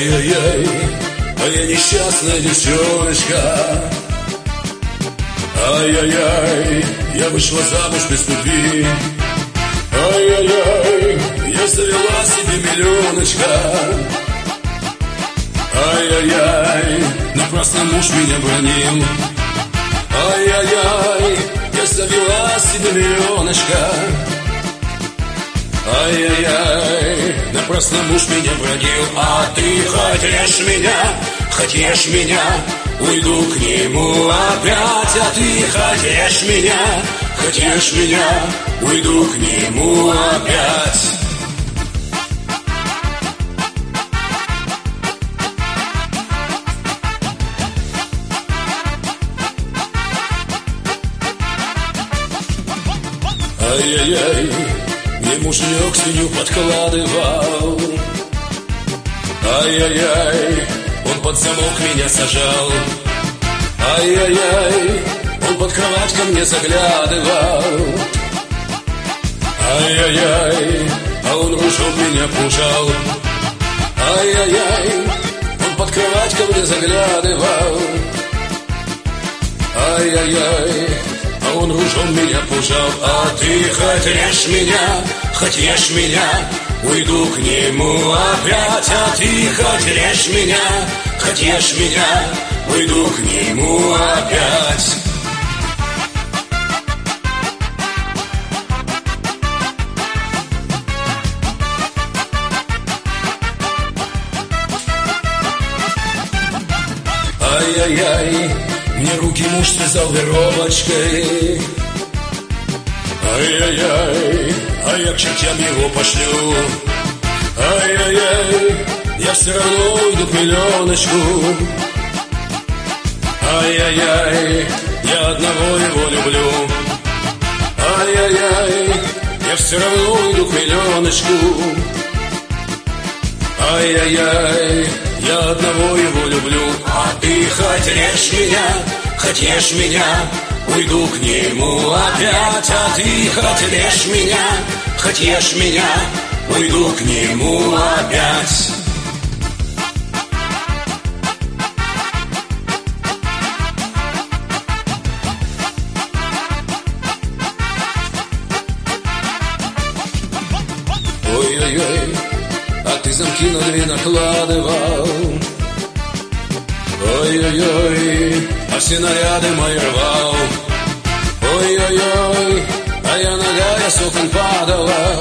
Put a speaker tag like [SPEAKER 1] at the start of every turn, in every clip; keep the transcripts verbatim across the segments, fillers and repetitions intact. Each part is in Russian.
[SPEAKER 1] Ай-яй-яй, моя несчастная девчоночка. Ай-яй-яй, я вышла замуж без любви. Ай-яй-яй, я завела себе миллионочка. Ай-яй-яй, напрасно муж меня бронил. Ай-яй-яй, я завела себе миллионочка. Ай-яй-яй, напрасно муж меня бронил. А ты хотишь меня, хотишь меня, уйду к нему опять. А ты хотишь меня, хотишь меня, уйду к нему опять. Ай-яй-яй, мне муженек свинью подкладывал. Ай-яй-яй, он под замок меня сажал. Ай-яй-яй, он под кровать ко мне заглядывал. Ай-яй-яй, а он ружом меня пужал. Ай-яй-яй, он под кровать ко мне заглядывал. Ай-яй-яй, а он ружом меня пужал. А ты хотишь меня, хотишь меня, уйду к нему опять. А ты хотишь меня, хотишь меня, уйду к нему опять. Ай-яй-яй, мне руки муж связал веревочкой. Ай-яй-яй, а я к чертям его пошлю. Ай-яй-яй, я все равно уйду к миллионочку. Ай-яй-яй, я одного его люблю. Ай-яй-яй, я все равно уйду к миллионочку. Ай-яй-яй, я одного его люблю. А ты хотишь меня, хотишь меня, уйду к нему опять. А ты хотишь меня, хотишь меня, уйду к нему опять. Ой-ой-ой, а ты замки на дверь накладывал. Ой-ой-ой, а все наряды мои рвал. Ой-ой-ой, а я ногая с окон падала.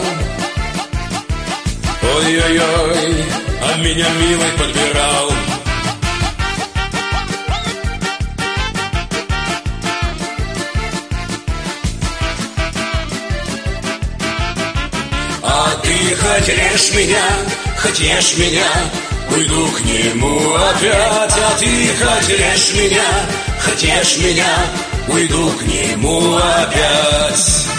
[SPEAKER 1] Ой-ой-ой, а меня милый подбирал. А ты хотишь меня, хотишь меня, уйду к нему опять. А ты хотишь меня, хотишь меня, уйду к нему опять.